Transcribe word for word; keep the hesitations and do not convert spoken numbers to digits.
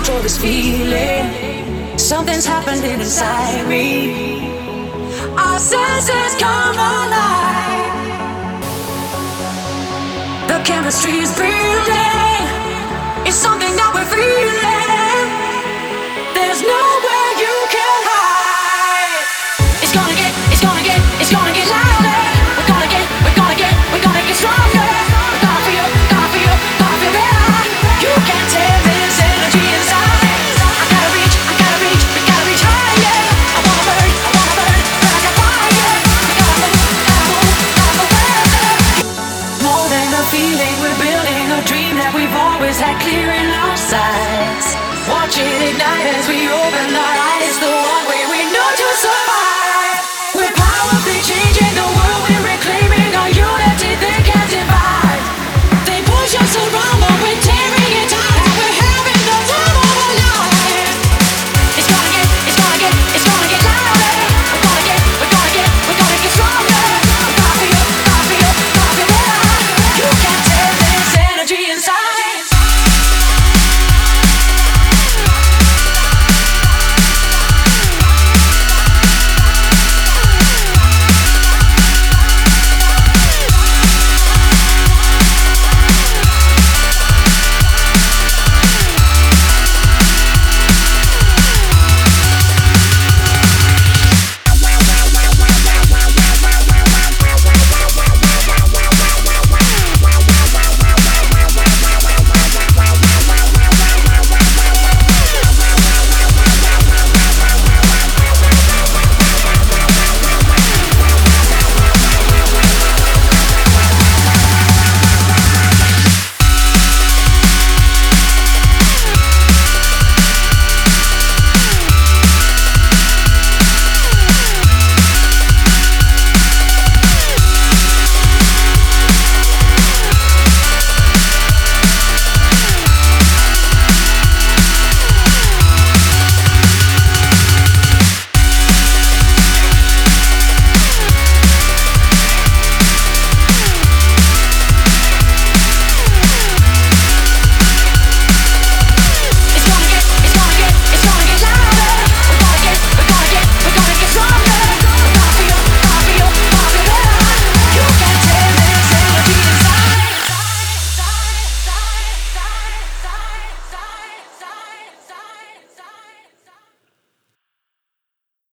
control this feeling. Something's happening inside me. Our senses come alive. The chemistry is building. It's something that we're feeling. There's nowhere you can hide. It's gonna get, it's gonna get, it's gonna get louder. We're gonna get, we're gonna get, we're gonna get stronger. We're gonna feel, gonna feel, gonna feel better. You can't tell this energy inside. I gotta reach, I gotta reach, we gotta reach higher. I wanna burn, I wanna burn, burn like a fire. We gotta move, gotta move, gotta move faster. More than a feeling, we're building a dream that we've always had clear in our sights. Watch it ignite as we open our eyes. The one